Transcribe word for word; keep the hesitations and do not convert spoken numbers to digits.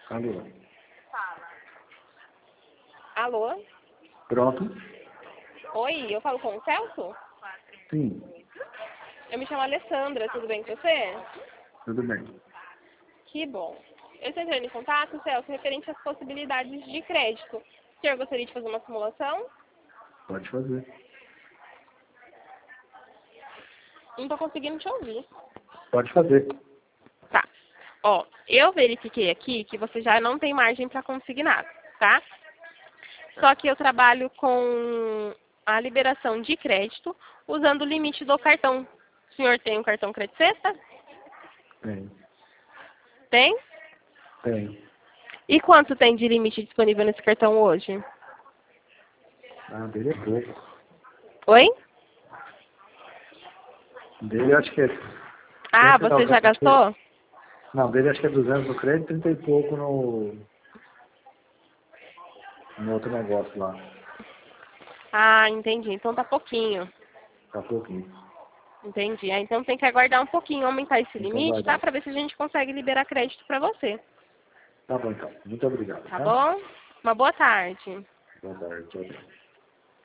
Alô. Alô? Pronto? Oi, eu falo com o Celso? Sim, Eu me chamo Alessandra, tudo bem com você? tudo bem. Que bom. Eu estou entrando em contato, Celso, referente às possibilidades de crédito. O senhor gostaria de fazer uma simulação? Pode fazer. Não estou conseguindo te ouvir. Pode fazer. Tá. Ó, eu verifiquei aqui que você já não tem margem para consignado, tá? Só que eu trabalho com a liberação de crédito usando o limite do cartão. O senhor tem um cartão crédito sexta? Tem. Tem? Tem. E quanto tem de limite disponível nesse cartão hoje? Ah, dele é pouco. Oi? Dele acho que é... Ah, cento e você já noventa. gastou? Não, dele acho que é duzentos no crédito e trinta e pouco no... no outro negócio lá. Ah, entendi. Então tá pouquinho. Tá pouquinho. Entendi. Ah, então tem que aguardar um pouquinho, aumentar esse Tem que limite, tá? aguardar. Pra ver se a gente consegue liberar crédito pra você. Tá bom então. Muito obrigado, Tá tá? bom? Uma boa tarde. Boa tarde. Tchau, tchau.